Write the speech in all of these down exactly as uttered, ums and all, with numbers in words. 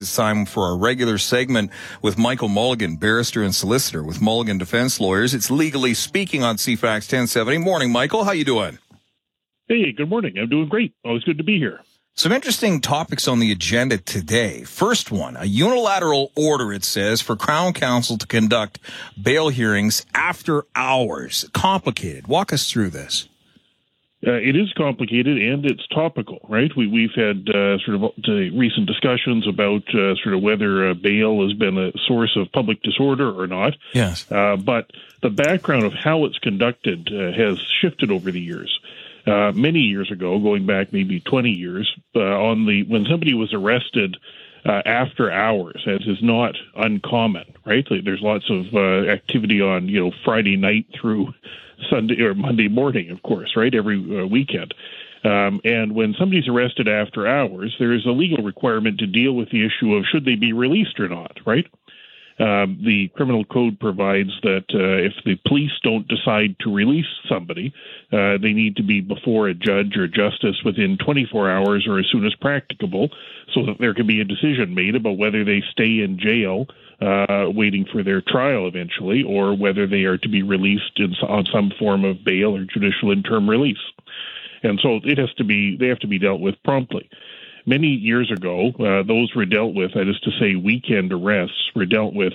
It's time for our regular segment with Michael Mulligan, barrister and solicitor with Mulligan Defense Lawyers. It's Legally Speaking on C FAX ten seventy. Morning, Michael. How you doing? Hey, good morning. I'm doing great. Always good to be here. Some interesting topics on the agenda today. First one, a unilateral order, it says, for Crown Counsel to conduct bail hearings after hours. Complicated. Walk us through this. Uh, it is complicated and it's topical, right? We, we've had uh, sort of uh, recent discussions about uh, sort of whether uh, bail has been a source of public disorder or not. Yes. Uh, but the background of how it's conducted uh, has shifted over the years. Uh, many years ago, going back maybe twenty years, uh, on the when somebody was arrested uh, after hours, as is not uncommon, right? There's lots of uh, activity on, you know, Friday night through Sunday or Monday morning, of course, right? Every uh, weekend. Um, and when somebody's arrested after hours, there is a legal requirement to deal with the issue of should they be released or not, right? Um, the criminal code provides that uh, if the police don't decide to release somebody, uh, they need to be before a judge or justice within twenty-four hours or as soon as practicable so that there can be a decision made about whether they stay in jail uh, waiting for their trial eventually or whether they are to be released in, on some form of bail or judicial interim release. And so it has to be, they have to be dealt with promptly. Many years ago, uh, those were dealt with, that is to say, weekend arrests were dealt with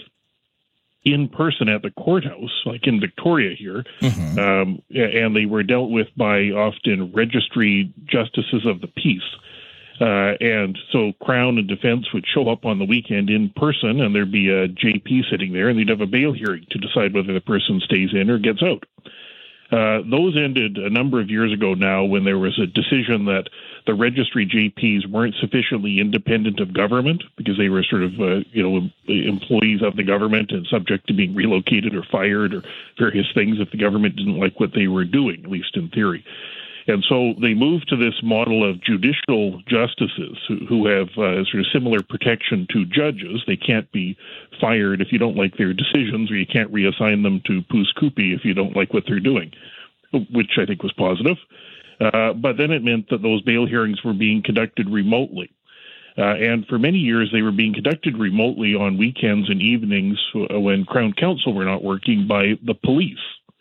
in person at the courthouse, like in Victoria here, mm-hmm. um, and they were dealt with by often registry justices of the peace. Uh, and so Crown and Defense would show up on the weekend in person, and there'd be a J P sitting there, and they'd have a bail hearing to decide whether the person stays in or gets out. Uh, those ended a number of years ago now when there was a decision that the registry J Ps weren't sufficiently independent of government because they were sort of, uh, you know, employees of the government and subject to being relocated or fired or various things if the government didn't like what they were doing, at least in theory. And so they moved to this model of judicial justices who, who have uh, sort of similar protection to judges. They can't be fired if you don't like their decisions, or you can't reassign them to Pouce Coupe if you don't like what they're doing, which I think was positive. Uh, but then it meant that those bail hearings were being conducted remotely. Uh, and for many years, they were being conducted remotely on weekends and evenings when Crown Counsel were not working by the police.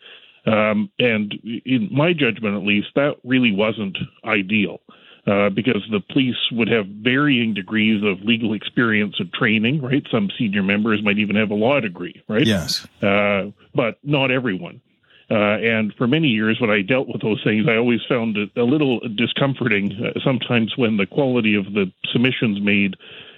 Um, and in my judgment, at least, that really wasn't ideal uh, because the police would have varying degrees of legal experience and training, right? Some senior members might even have a law degree, right? Yes. Uh, but not everyone. Uh, and for many years, when I dealt with those things, I always found it a little discomforting uh, sometimes when the quality of the submissions made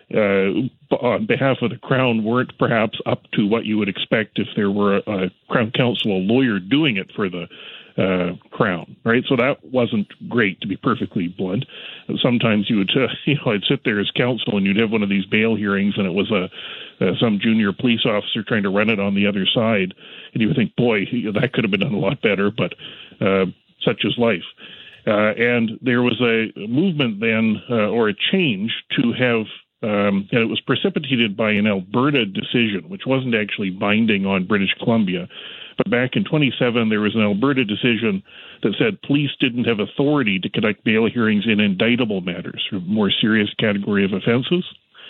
uh, on behalf of the Crown weren't perhaps up to what you would expect if there were a, a Crown Counsel, a lawyer doing it for the uh, Crown, right? So that wasn't great, to be perfectly blunt. Sometimes you would, uh, you know, I'd sit there as counsel and you'd have one of these bail hearings and it was a uh, some junior police officer trying to run it on the other side. And you would think, boy, that could have been done a lot better, but uh, such is life. Uh, and there was a movement then, uh, or a change to have Um, and it was precipitated by an Alberta decision, which wasn't actually binding on British Columbia. But back in twenty seven, there was an Alberta decision that said police didn't have authority to conduct bail hearings in indictable matters, or more serious category of offenses.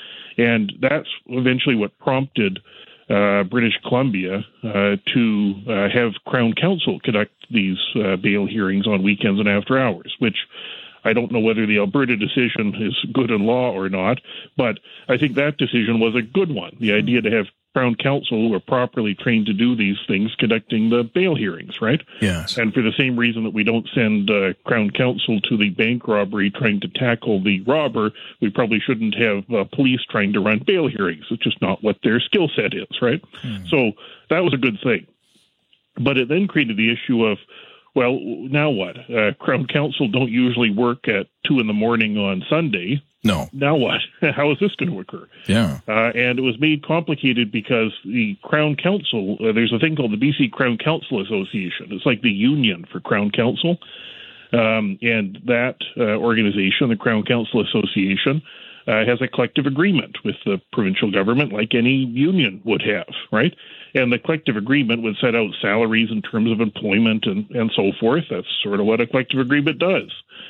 And that's eventually what prompted uh, British Columbia uh, to uh, have Crown Counsel conduct these uh, bail hearings on weekends and after hours, which I don't know whether the Alberta decision is good in law or not, but I think that decision was a good one. The idea to have Crown Counsel who are properly trained to do these things conducting the bail hearings, right? Yes. And for the same reason that we don't send uh, Crown Counsel to the bank robbery trying to tackle the robber, we probably shouldn't have uh, police trying to run bail hearings. It's just not what their skill set is, right? Hmm. So that was a good thing. But it then created the issue of, well, now what? Uh, Crown Counsel don't usually work at two in the morning on Sunday. No. Now what? How is this going to occur? Yeah. Uh, and it was made complicated because the Crown Counsel, uh, there's a thing called the B C Crown Counsel Association. It's like the union for Crown Counsel. Um, and that uh, organization, the Crown Counsel Association, uh, has a collective agreement with the provincial government like any union would have, right? And the collective agreement would set out salaries in terms of employment and, and so forth. That's sort of what a collective agreement does.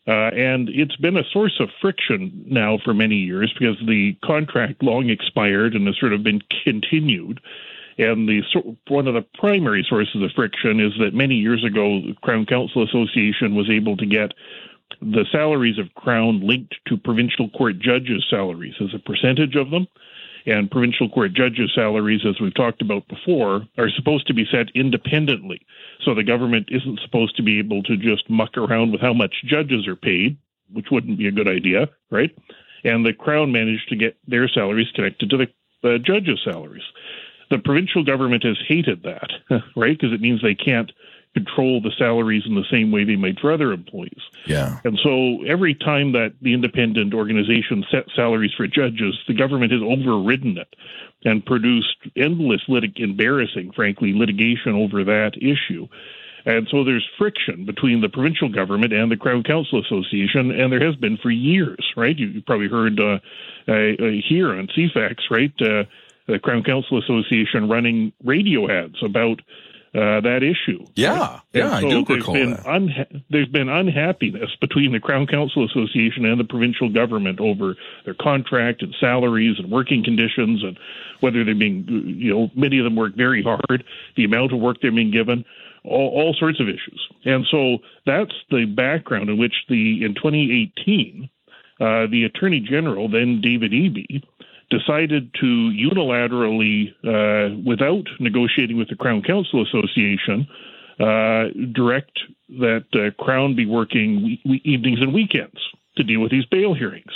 Uh, and it's been a source of friction now for many years because the contract long expired and has sort of been continued. And the one of the primary sources of friction is that many years ago, the Crown Counsel Association was able to get the salaries of Crown linked to provincial court judges' salaries as a percentage of them. And provincial court judges' salaries, as we've talked about before, are supposed to be set independently. So the government isn't supposed to be able to just muck around with how much judges are paid, which wouldn't be a good idea, right? And the Crown managed to get their salaries connected to the uh, judges' salaries. The provincial government has hated that, right? Because it means they can't control the salaries in the same way they might for other employees. Yeah. And so every time that the independent organization set salaries for judges, the government has overridden it and produced endless, litig- embarrassing, frankly, litigation over that issue. And so there's friction between the provincial government and the Crown Counsel Association, and there has been for years, right? You, you probably heard uh, uh, here on C FAX, right, uh, the Crown Counsel Association running radio ads about Uh, that issue. Yeah, right? yeah, so I do there's recall been that. unha- there's been unhappiness between the Crown Counsel Association and the provincial government over their contract and salaries and working conditions and whether they're being, you know, many of them work very hard, the amount of work they're being given, all, all sorts of issues. And so that's the background in which the in twenty eighteen, uh, the Attorney General, then David Eby, decided to unilaterally, uh, without negotiating with the Crown Counsel Association, uh, direct that uh, Crown be working we- we- evenings and weekends to deal with these bail hearings.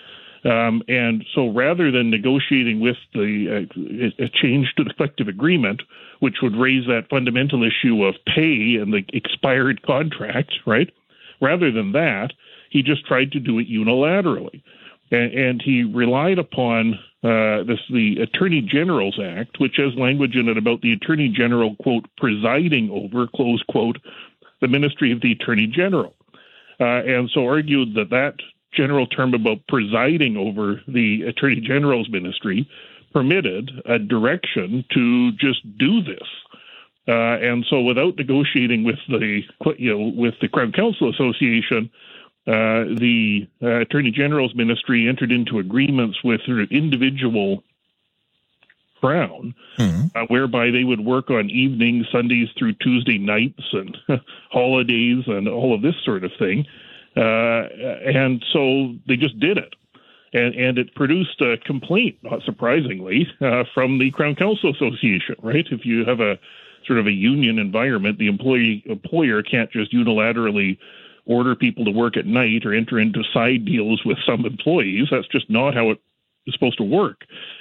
Um, and so rather than negotiating with the uh, a change to the collective agreement, which would raise that fundamental issue of pay and the expired contract, right? Rather than that, he just tried to do it unilaterally. And he relied upon uh, this the Attorney General's Act, which has language in it about the Attorney General, quote, presiding over, close quote, the Ministry of the Attorney General. Uh, and so argued that that general term about presiding over the Attorney General's ministry permitted a direction to just do this. Uh, and so without negotiating with the, you know, with the Crown Counsel Association, Uh, the uh, Attorney General's ministry entered into agreements with sort of individual Crown, mm-hmm. uh, whereby they would work on evenings, Sundays through Tuesday nights, and holidays, and all of this sort of thing. Uh, and so they just did it. And, and it produced a complaint, not surprisingly, uh, from the Crown Counsel Association, right? If you have a sort of a union environment, the employee employer can't just unilaterally order people to work at night or enter into side deals with some employees. That's just not how it is supposed to work.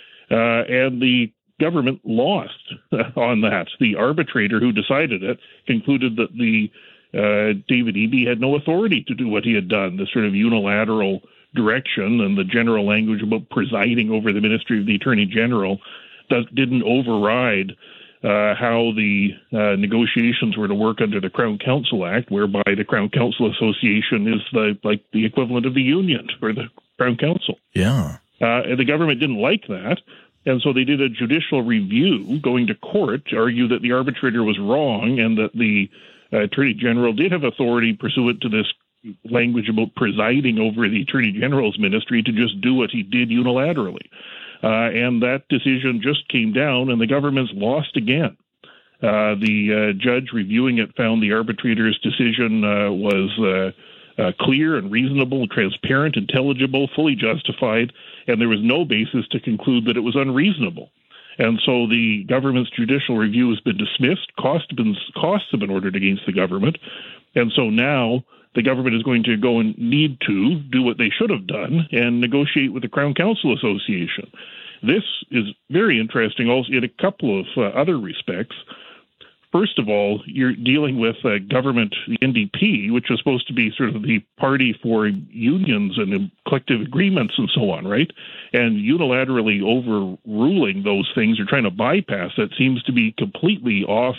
Uh, and the government lost on that. The arbitrator who decided it concluded that the uh, David Eby had no authority to do what he had done, the sort of unilateral direction and the general language about presiding over the Ministry of the Attorney General does, didn't override Uh, how the uh, negotiations were to work under the Crown Counsel Act, whereby the Crown Counsel Association is the, like the equivalent of the union for the Crown Counsel. Yeah. Uh, and the government didn't like that, and so they did a judicial review going to court to argue that the arbitrator was wrong and that the uh, Attorney General did have authority pursuant to this language about presiding over the Attorney General's ministry to just do what he did unilaterally. Uh, and that decision just came down, and the government's lost again. Uh, the uh, judge reviewing it found the arbitrator's decision uh, was uh, uh, clear and reasonable, transparent, intelligible, fully justified, and there was no basis to conclude that it was unreasonable. And so the government's judicial review has been dismissed. Costs have been, costs have been ordered against the government. And so now the government is going to go and need to do what they should have done and negotiate with the Crown Counsel Association. This is very interesting also in a couple of uh, other respects. First of all, you're dealing with a government, the N D P, which is supposed to be sort of the party for unions and collective agreements and so on, right? And unilaterally overruling those things or trying to bypass it seems to be completely off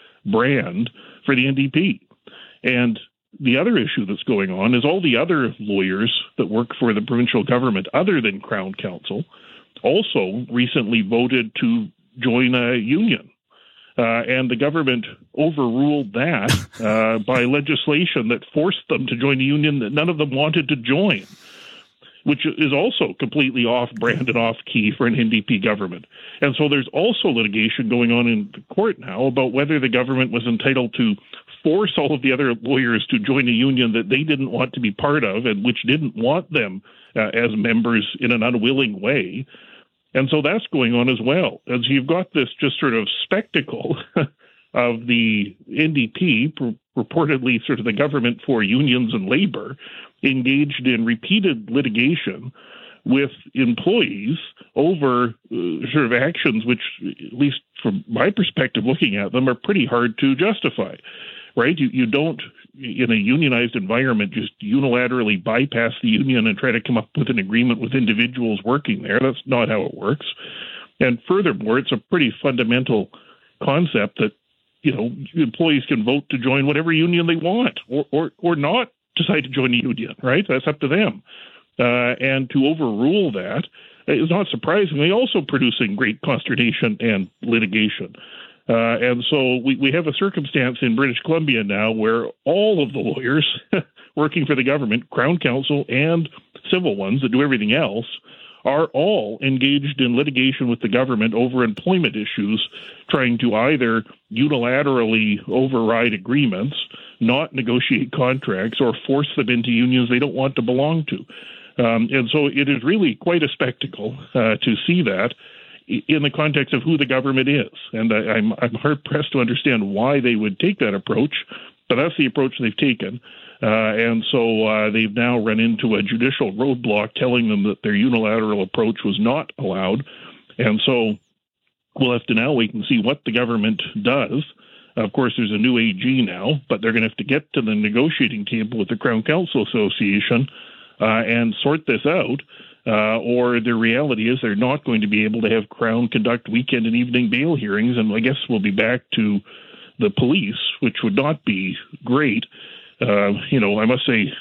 brand for the N D P. And the other issue that's going on is all the other lawyers that work for the provincial government other than Crown Counsel also recently voted to join a union. Uh, and the government overruled that uh, by legislation that forced them to join a union that none of them wanted to join, which is also completely off-brand and off-key for an N D P government. And so there's also litigation going on in the court now about whether the government was entitled to force all of the other lawyers to join a union that they didn't want to be part of and which didn't want them uh, as members in an unwilling way. And so that's going on as well. As you've got this just sort of spectacle of the N D P, pur- purportedly sort of the government for unions and labor, engaged in repeated litigation with employees over uh, sort of actions which, at least from my perspective looking at them, are pretty hard to justify, right? You, you don't, in a unionized environment, just unilaterally bypass the union and try to come up with an agreement with individuals working there. That's not how it works. And furthermore, it's a pretty fundamental concept that, you know, employees can vote to join whatever union they want or, or, or not decide to join a union, right? That's up to them. Uh, and to overrule that is not surprisingly also producing great consternation and litigation. Uh, and so we, we have a circumstance in British Columbia now where all of the lawyers working for the government, Crown Counsel and civil ones that do everything else, are all engaged in litigation with the government over employment issues, trying to either unilaterally override agreements, not negotiate contracts, or force them into unions they don't want to belong to. Um, and so it is really quite a spectacle uh, to see that in the context of who the government is. And I, I'm, I'm hard-pressed to understand why they would take that approach, but that's the approach they've taken. Uh, and so uh, they've now run into a judicial roadblock telling them that their unilateral approach was not allowed. And so we'll have to now wait and see what the government does. Of course, there's a new A G now, but they're going to have to get to the negotiating table with the Crown Counsel Association uh, and sort this out. Uh, or the reality is they're not going to be able to have Crown conduct weekend and evening bail hearings. And I guess we'll be back to the police, which would not be great. Uh, you know, I must say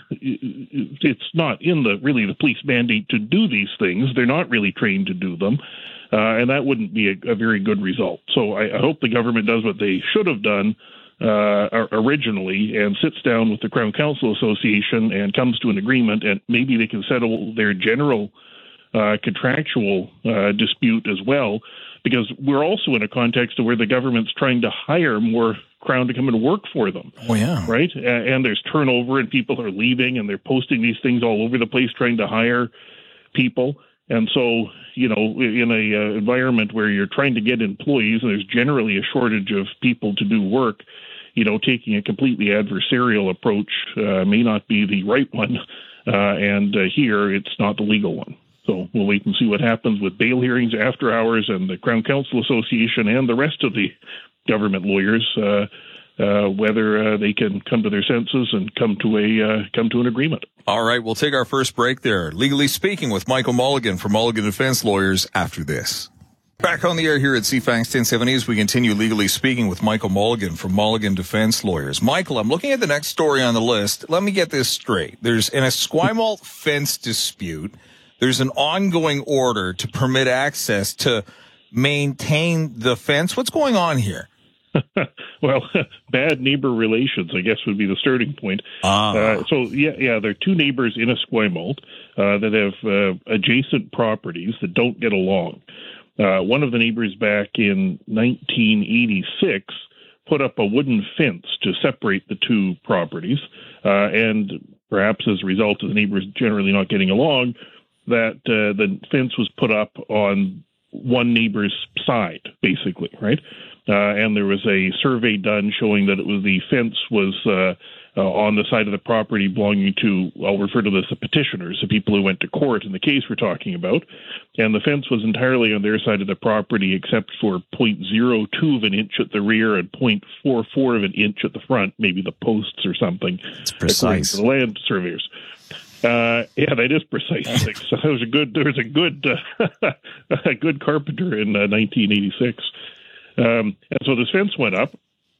it's not in the really the police mandate to do these things. They're not really trained to do them. Uh, and that wouldn't be a, a very good result. So I, I hope the government does what they should have done uh, originally and sits down with the Crown Counsel Association and comes to an agreement, and maybe they can settle their general uh, contractual uh, dispute as well, because we're also in a context where the government's trying to hire more Crown to come and work for them. Oh, yeah. Right? And there's turnover and people are leaving and they're posting these things all over the place trying to hire people. And so, you know, in a uh, environment where you're trying to get employees and there's generally a shortage of people to do work, you know, taking a completely adversarial approach uh, may not be the right one. Uh, and uh, here it's not the legal one. So we'll wait and see what happens with bail hearings after hours and the Crown Counsel Association and the rest of the government lawyers, uh, uh, whether uh, they can come to their senses and come to a uh, come to an agreement. All right, we'll take our first break there. Legally Speaking with Michael Mulligan from Mulligan Defense Lawyers after this. Back on the air here at C FANG's ten seventy as we continue Legally Speaking with Michael Mulligan from Mulligan Defense Lawyers. Michael, I'm looking at the next story on the list. Let me get this straight. There's an Esquimalt fence dispute. There's an ongoing order to permit access to maintain the fence. What's going on here? Well, bad neighbor relations, I guess, would be the starting point. Ah. Uh, so, yeah, yeah, there are two neighbors in Esquimalt uh, that have uh, adjacent properties that don't get along. Uh, one of the neighbors back in nineteen eighty-six put up a wooden fence to separate the two properties, uh, and perhaps as a result of the neighbors generally not getting along, that uh, the fence was put up on one neighbor's side, basically, right? Uh, and there was a survey done showing that it was the fence was uh, uh, on the side of the property belonging to, I'll refer to this, the petitioners, the people who went to court in the case we're talking about. And the fence was entirely on their side of the property except for zero point zero two of an inch at the rear and zero point four four of an inch at the front, maybe the posts or something. It's precise. According to the land surveyors. Uh, yeah, that is precise. So there was a good, there was a good, uh, a good carpenter in uh, nineteen eighty-six. Um, and so this fence went up,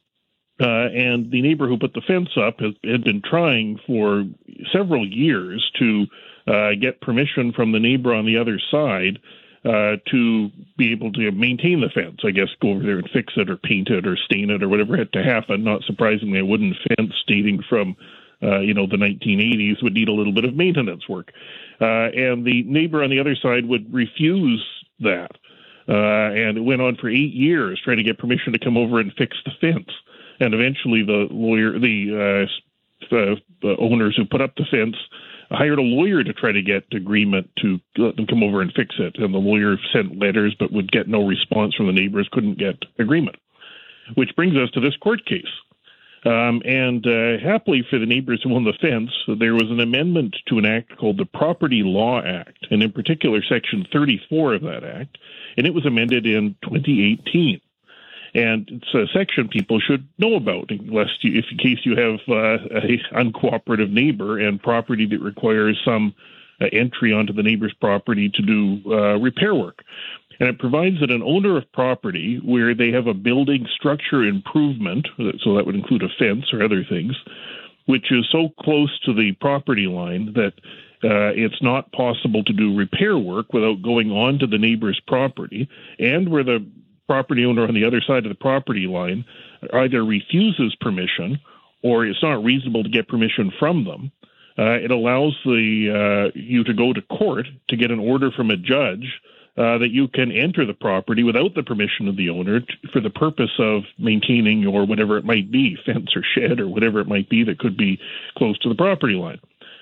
uh, and the neighbor who put the fence up has, had been trying for several years to uh, get permission from the neighbor on the other side uh, to be able to maintain the fence. I guess go over there and fix it or paint it or stain it or whatever had to happen. Not surprisingly, a wooden fence dating from uh, you know the nineteen eighties would need a little bit of maintenance work, uh, and the neighbor on the other side would refuse that. Uh, and it went on for eight years trying to get permission to come over and fix the fence. And eventually, the lawyer, the, uh, the, the owners who put up the fence, hired a lawyer to try to get agreement to let them come over and fix it. And the lawyer sent letters, but would get no response from the neighbors, couldn't get agreement. Which brings us to this court case. Um, and uh, happily for the neighbors who own the fence, there was an amendment to an act called the Property Law Act, and in particular, Section thirty-four of that act, and it was amended in twenty eighteen. And it's a section people should know about, unless you, if in case you have uh, a uncooperative neighbor and property that requires some uh, entry onto the neighbor's property to do uh, repair work. And it provides that an owner of property where they have a building structure improvement, so that would include a fence or other things, which is so close to the property line that uh, it's not possible to do repair work without going onto the neighbor's property, and where the property owner on the other side of the property line either refuses permission or it's not reasonable to get permission from them, uh, it allows the uh, you to go to court to get an order from a judge Uh, that you can enter the property without the permission of the owner t- for the purpose of maintaining or whatever it might be, fence or shed or whatever it might be that could be close to the property line.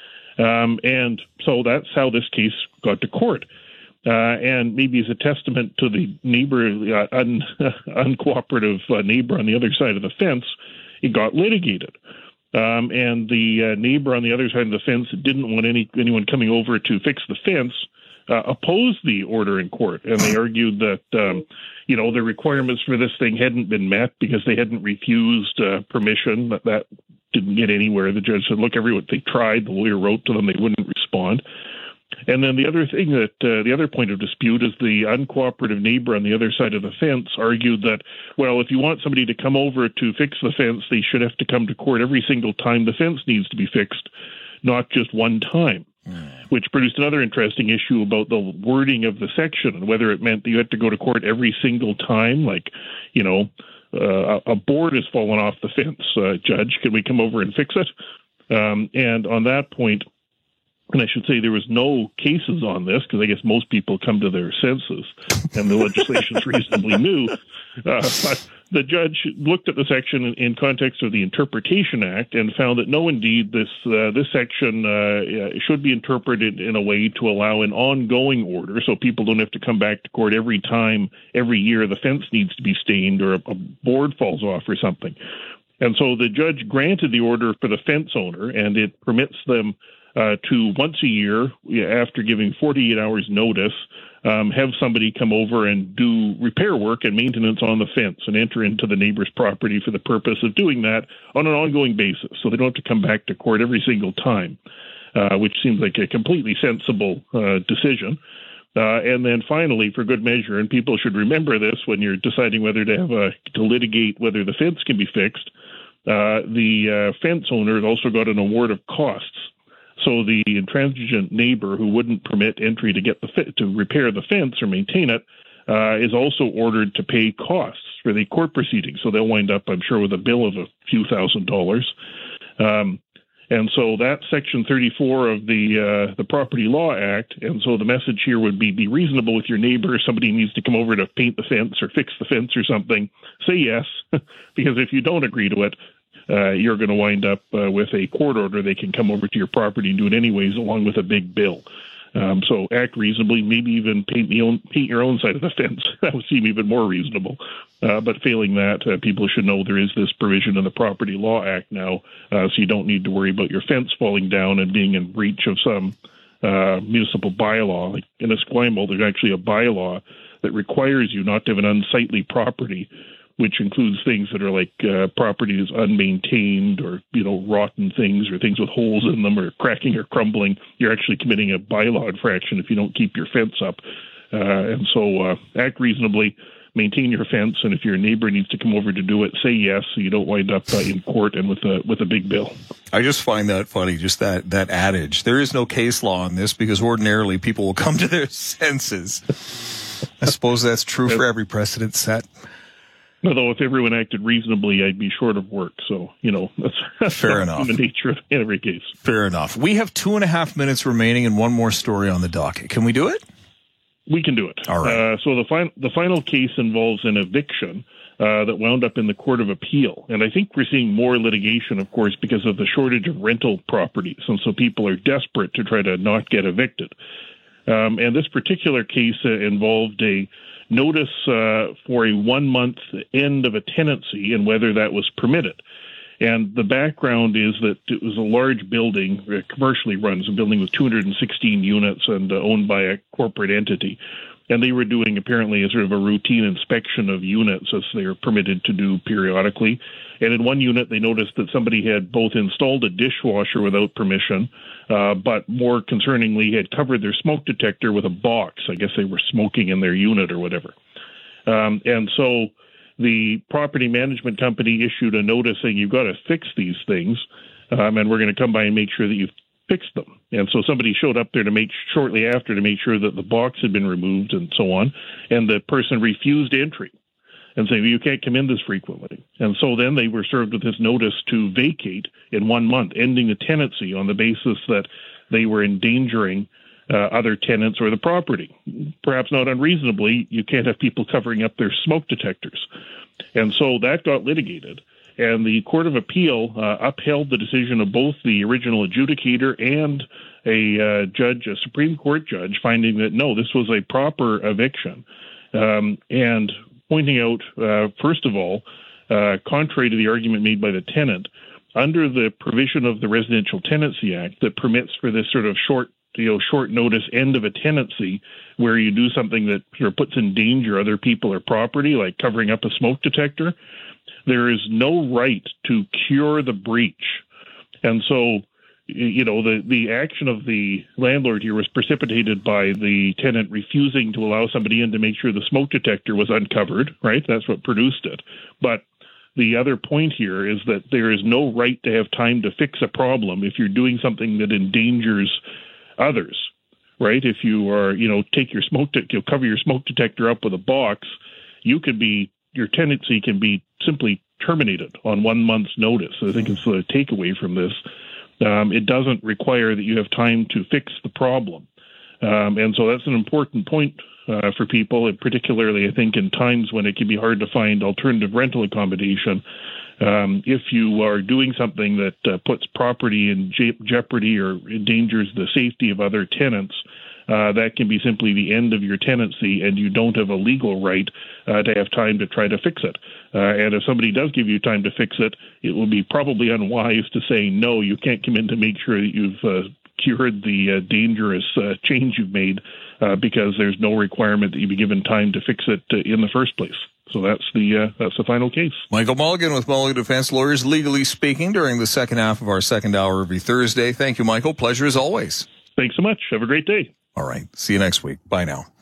Um, and so that's how this case got to court. Uh, and maybe as a testament to the neighbor, uh, un- uncooperative uh, neighbor on the other side of the fence, it got litigated. Um, and the uh, neighbor on the other side of the fence didn't want any anyone coming over to fix the fence, Uh, opposed the order in court, and they argued that um, you know the requirements for this thing hadn't been met because they hadn't refused uh, permission. That that didn't get anywhere. The judge said, "Look, everyone they tried." The lawyer wrote to them; they wouldn't respond. And then the other thing that uh, the other point of dispute is the uncooperative neighbor on the other side of the fence argued that, well, if you want somebody to come over to fix the fence, they should have to come to court every single time the fence needs to be fixed, not just one time. Which produced another interesting issue about the wording of the section and whether it meant that you had to go to court every single time. Like, you know, uh, a board has fallen off the fence. Uh, judge, can we come over and fix it? Um, and on that point, and I should say there was no cases on this because I guess most people come to their senses and the legislation is reasonably new. Uh, but the judge looked at the section in, in context of the Interpretation Act and found that no, indeed, this uh, this section uh, should be interpreted in a way to allow an ongoing order, so people don't have to come back to court every time, every year the fence needs to be stained or a, a board falls off or something. And so the judge granted the order for the fence owner, and it permits them uh, to once a year, after giving forty-eight hours notice, Um, have somebody come over and do repair work and maintenance on the fence and enter into the neighbor's property for the purpose of doing that on an ongoing basis. So they don't have to come back to court every single time, uh, which seems like a completely sensible uh, decision. Uh, and then finally, for good measure, and people should remember this when you're deciding whether to have a, to litigate whether the fence can be fixed, uh, the uh, fence owner has also got an award of costs. So the intransigent neighbor who wouldn't permit entry to get the fi- to repair the fence or maintain it uh, is also ordered to pay costs for the court proceedings. So they'll wind up, I'm sure, with a bill of a few thousand dollars. Um, and so that's Section thirty-four of the uh, the Property Law Act. And so the message here would be: be reasonable with your neighbor. If somebody needs to come over to paint the fence or fix the fence or something, say yes, because if you don't agree to it, Uh, you're going to wind up uh, with a court order. They can come over to your property and do it anyways, along with a big bill. Um, so act reasonably, maybe even paint, the own, paint your own side of the fence. That would seem even more reasonable. Uh, but failing that, uh, people should know there is this provision in the Property Law Act now, uh, so you don't need to worry about your fence falling down and being in breach of some uh, municipal bylaw. Like in Esquimalt, there's actually a bylaw that requires you not to have an unsightly property, which includes things that are like uh, property is unmaintained or, you know, rotten things or things with holes in them or cracking or crumbling. You're actually committing a bylaw infraction if you don't keep your fence up. Uh, and so uh, act reasonably, maintain your fence, and if your neighbor needs to come over to do it, say yes, so you don't wind up uh, in court and with a with a big bill. I just find that funny, just that that adage. There is no case law on this because ordinarily people will come to their senses. I suppose that's true for every precedent set. Although if everyone acted reasonably, I'd be short of work. So, you know, that's, that's fair enough. The nature of every case. Fair enough. We have two and a half minutes remaining and one more story on the docket. Can we do it? We can do it. All right. Uh, so the, fin- the final case involves an eviction uh, that wound up in the Court of Appeal. And I think we're seeing more litigation, of course, because of the shortage of rental properties. And so people are desperate to try to not get evicted. Um, and this particular case uh, involved a notice uh, for a one-month end of a tenancy and whether that was permitted. And the background is that it was a large building, uh, commercially run, a building with two hundred sixteen units and uh, owned by a corporate entity. And they were doing apparently a sort of a routine inspection of units as they are permitted to do periodically. And in one unit, they noticed that somebody had both installed a dishwasher without permission, uh, but more concerningly, had covered their smoke detector with a box. I guess they were smoking in their unit or whatever. Um, and so the property management company issued a notice saying, you've got to fix these things, um, and we're going to come by and make sure that you've fixed them. And so somebody showed up there to make shortly after to make sure that the box had been removed and so on, and the person refused entry and saying, well, you can't come in this frequently. And so then they were served with this notice to vacate in one month, ending the tenancy on the basis that they were endangering uh, other tenants or the property. Perhaps not unreasonably, you can't have people covering up their smoke detectors. And so that got litigated. And the Court of Appeal uh, upheld the decision of both the original adjudicator and a uh, judge, a Supreme Court judge, finding that, no, this was a proper eviction. Um, and pointing out, uh, first of all, uh, contrary to the argument made by the tenant, under the provision of the Residential Tenancy Act that permits for this sort of short, you know, short notice end of a tenancy where you do something that sort of puts in danger other people or property, like covering up a smoke detector, there is no right to cure the breach. And so, you know, the, the action of the landlord here was precipitated by the tenant refusing to allow somebody in to make sure the smoke detector was uncovered, right? That's what produced it. But the other point here is that there is no right to have time to fix a problem if you're doing something that endangers others, right? If you are, you know, take your smoke, de- you'll cover your smoke detector up with a box, you could be, your tenancy can be simply terminated on one month's notice. I think it's the takeaway from this. Um, it doesn't require that you have time to fix the problem. Um, and so that's an important point uh, for people, and particularly, I think, in times when it can be hard to find alternative rental accommodation. Um, if you are doing something that uh, puts property in je- jeopardy or endangers the safety of other tenants, uh, that can be simply the end of your tenancy, and you don't have a legal right uh, to have time to try to fix it. Uh, and if somebody does give you time to fix it, it will be probably unwise to say, no, you can't come in to make sure that you've uh, cured the uh, dangerous uh, change you've made, uh, because there's no requirement that you be given time to fix it uh, in the first place. So that's the uh, that's the final case. Michael Mulligan with Mulligan Defense Lawyers, legally speaking, during the second half of our second hour every Thursday. Thank you, Michael. Pleasure as always. Thanks so much. Have a great day. All right. See you next week. Bye now.